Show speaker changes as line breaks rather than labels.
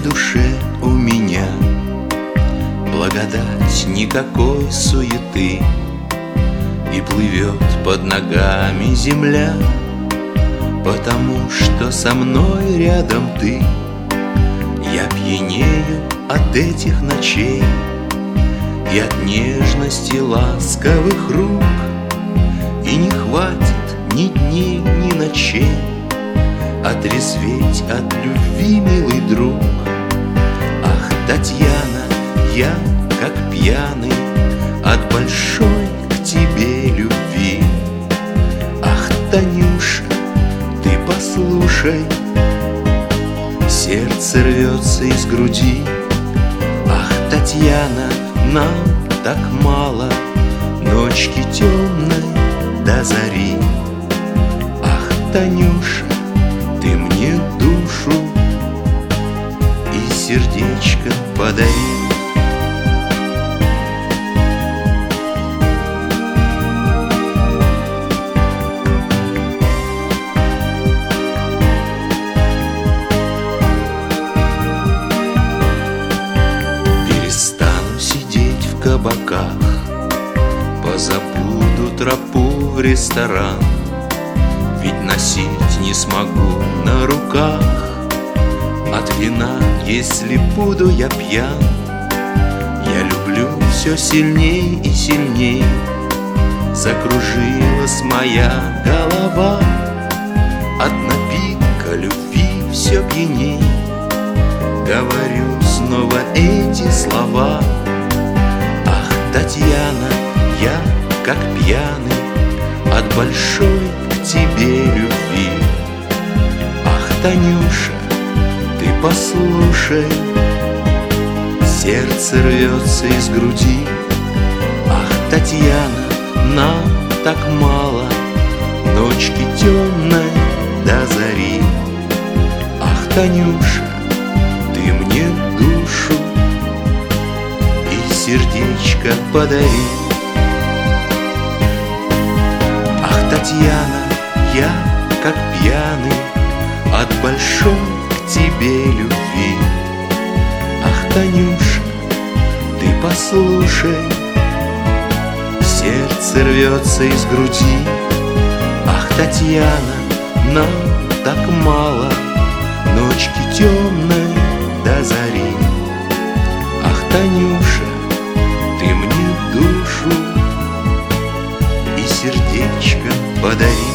душе у меня благодать, никакой суеты, и плывет под ногами земля, потому что со мной рядом ты. Я пьянею от этих ночей и от нежности ласковых рук, и не хватит ни дней, ни ночей отрезветь от любви, милый друг. Ах, Татьяна, я как пьяный от большой к тебе любви. Ах, Танюша, ты послушай, сердце рвется из груди. Ах, Татьяна, нам так мало ночки темной до зари. Ах, Танюша, ты мне душу и сердечко подари. Перестану сидеть в кабаках, позабуду тропу в ресторан, ведь носить не смогу на руках от вина, если буду я пьян. Я люблю все сильней и сильней, закружилась моя голова от напитка любви все пьяней. Говорю снова эти слова. Ах, Татьяна, я как пьяный от большой к тебе любви. Ах, Танюша, ты послушай, сердце рвется из груди. Ах, Татьяна, нам так мало ночки темной до зари. Ах, Танюша, ты мне душу и сердечко подари. Татьяна, я как пьяный от большой к тебе любви. Ах, Танюша, ты послушай, сердце рвется из груди. Ах, Татьяна, нам так мало ночки темной до зари. Ах, Танюша, ты мне душу и сердечко подари.